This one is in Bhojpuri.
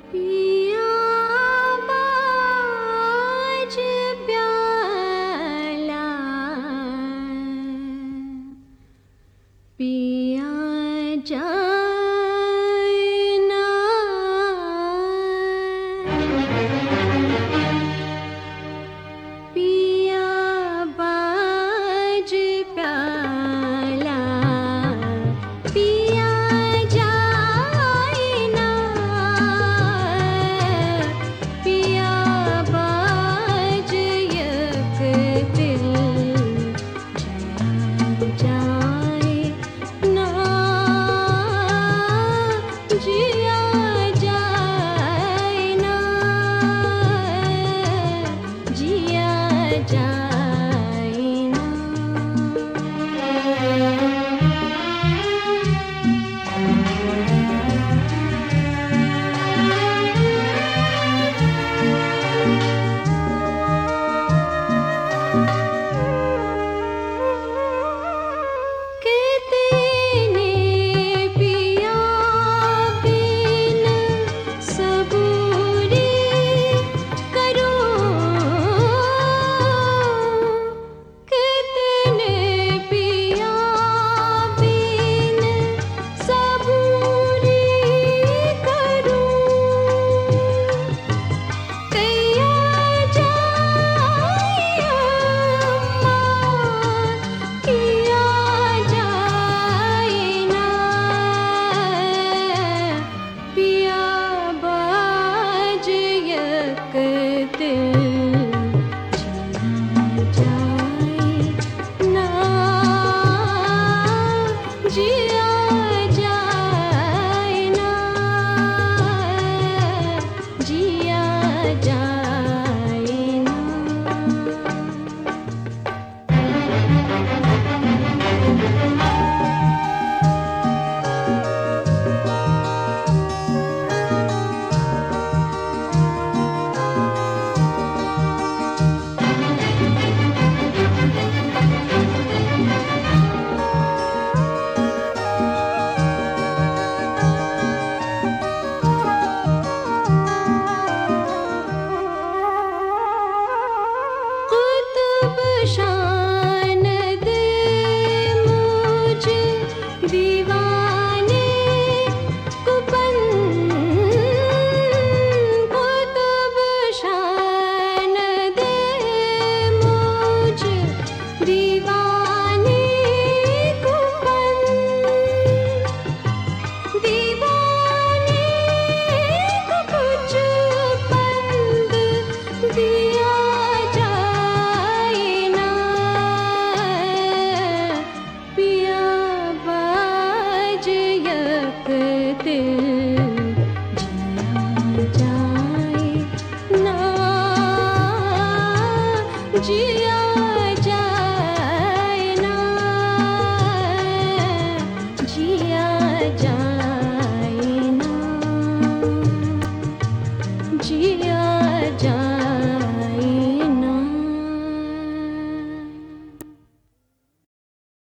पिया बाज प्याला पिया जाए ना पिया बाज प्याला पिया जाए ना पिया बाज यक दिल जाए ना जिया जाए ना जिया जाए ना कहते ने पिया बिन सबूरी करो कहते ने पिया बिन सबूरी करो कैया जाए अम्मा किया जाए ना पिया बाज यक दिल जाए ना जिया जाए ना जिया जाए ना कुतुब शान दे मुझे दीवाने को बंद कुतुब शान दे मुझे दीवाने को बंद दीवाने को कुछ बंद दिया जाए ना पिया बाज यक दिल जाए ना जिया